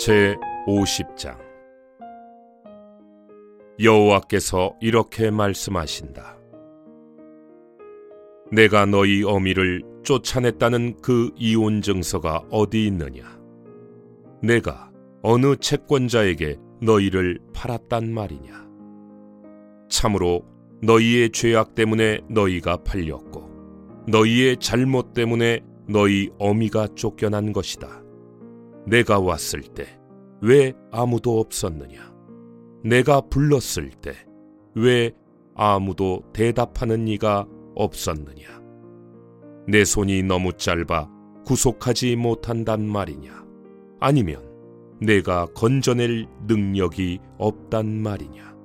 제50장. 여호와께서 이렇게 말씀하신다. 내가 너희 어미를 쫓아냈다는 그 이혼 증서가 어디 있느냐? 내가 어느 채권자에게 너희를 팔았단 말이냐? 참으로 너희의 죄악 때문에 너희가 팔렸고 너희의 잘못 때문에 너희 어미가 쫓겨난 것이다. 내가 왔을 때 왜 아무도 없었느냐? 내가 불렀을 때 왜 아무도 대답하는 이가 없었느냐? 내 손이 너무 짧아 구속하지 못한단 말이냐? 아니면 내가 건져낼 능력이 없단 말이냐?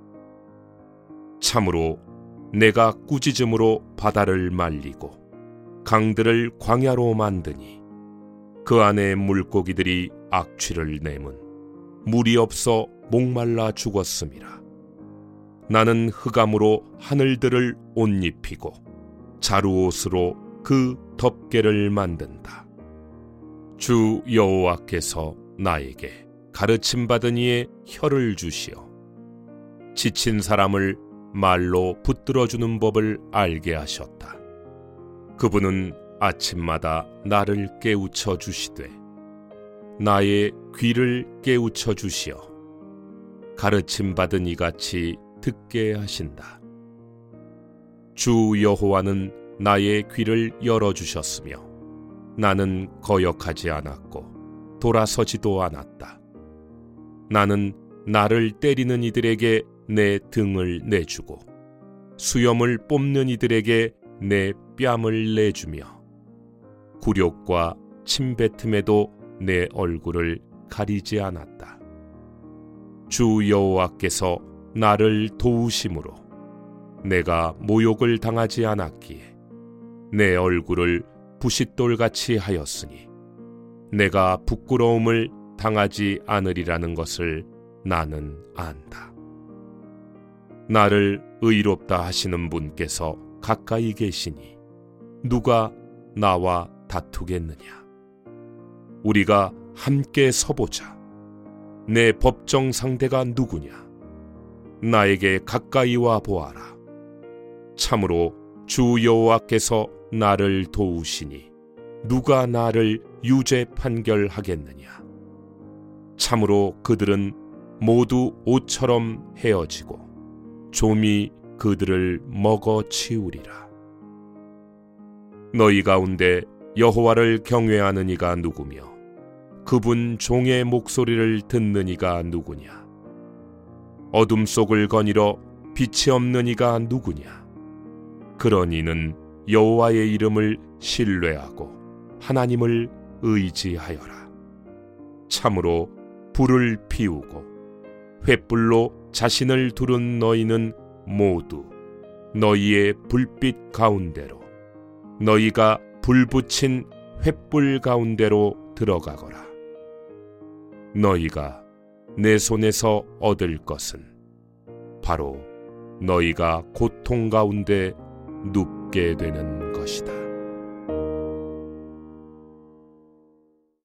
참으로 내가 꾸짖음으로 바다를 말리고 강들을 광야로 만드니 그 안에 물고기들이 악취를 내문 물이 없어 목말라 죽었음이라. 나는 흑암으로 하늘들을 옷 입히고 자루옷으로 그 덮개를 만든다. 주 여호와께서 나에게 가르침받은 이의 혀를 주시어 지친 사람을 말로 붙들어주는 법을 알게 하셨다. 그분은 아침마다 나를 깨우쳐 주시되 나의 귀를 깨우쳐 주시어 가르침받은 이같이 듣게 하신다. 주 여호와는 나의 귀를 열어주셨으며 나는 거역하지 않았고 돌아서지도 않았다. 나는 나를 때리는 이들에게 내 등을 내주고 수염을 뽑는 이들에게 내 뺨을 내주며 굴욕과 침뱉음에도 내 얼굴을 가리지 않았다. 주 여호와께서 나를 도우심으로 내가 모욕을 당하지 않았기에 내 얼굴을 부싯돌같이 하였으니 내가 부끄러움을 당하지 않으리라는 것을 나는 안다. 나를 의롭다 하시는 분께서 가까이 계시니 누가 나와 다투겠느냐? 우리가 함께 서보자. 내 법정 상대가 누구냐? 나에게 가까이 와 보아라. 참으로 주 여호와께서 나를 도우시니 누가 나를 유죄 판결하겠느냐? 참으로 그들은 모두 옷처럼 헤어지고 좀이 그들을 먹어치우리라. 너희 가운데 여호와를 경외하는 이가 누구며 그분 종의 목소리를 듣는 이가 누구냐? 어둠 속을 거닐어 빛이 없는 이가 누구냐? 그런 이는 여호와의 이름을 신뢰하고 하나님을 의지하여라. 참으로 불을 피우고 횃불로 자신을 두른 너희는 모두 너희의 불빛 가운데로 너희가 불 붙인 횃불 가운데로 들어가거라. 너희가 내 손에서 얻을 것은 바로 너희가 고통 가운데 눕게 되는 것이다.